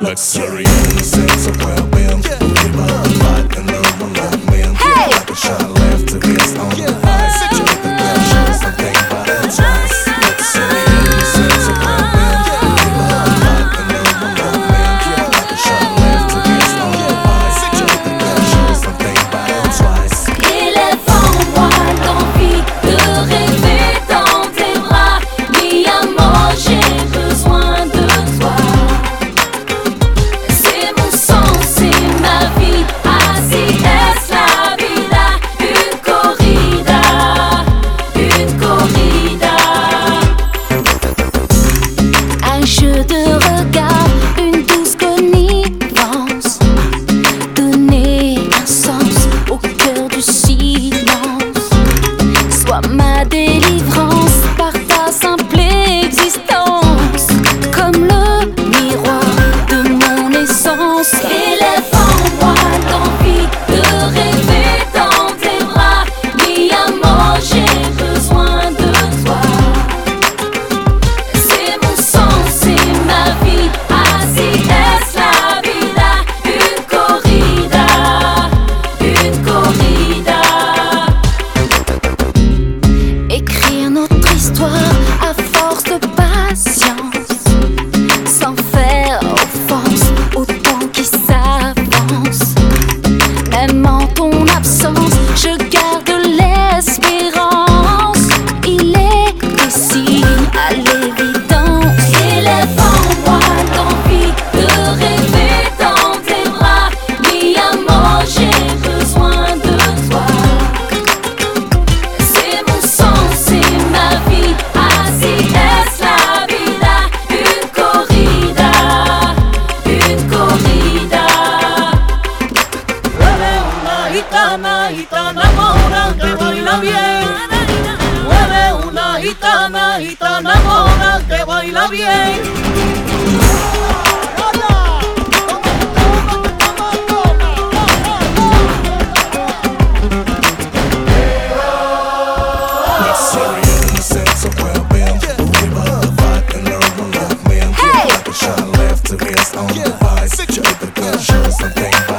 luxury in the sense of well-being. Give her a fight and love will love men. Like a shot left against on the ice. With the pleasure, something about that twice. Luxury in the sense of well-being. Give her a fight and love will love men. Like a shot left against on the ice. With the pleasure, something about that twice. Élève en moi l'envie de rêver dans tes bras. Mi amor, j'ai besoin de toi. C'est mon sang, c'est ma vie. Así es la vida. Une corrida, une corrida. Un jeu de regard, une douce connivence. Donner un sens au cœur du silence. Sois ma délivrance par ta simple existence. Comme le miroir de mon essence. Élève en moi l'envie de rêver dans tes bras. Mi amor, j'ai besoin de toi. C'est mon sang, c'est ma vie. Así es la vida. Une corrida, une corrida. Écrire notre histoire à force de patience, sans faire offense au temps qui s'avance. Même en ton absence, je garde l'espérance. Il est des signes à l'évidence. Élève en moi l'envie de rêver dans tes bras. Mi amor, j'ai besoin de toi. C'est mon sang, c'est ma vie. Así es la vida. Une corrida, une corrida. Mueve una gitana, gitana mora que baila bien. Mueve una gitana, gitana mora que baila bien. Luxury in the sense of well-being. Give her a fight and love will love men. Like a shot left against on the ice. With the pleasure, something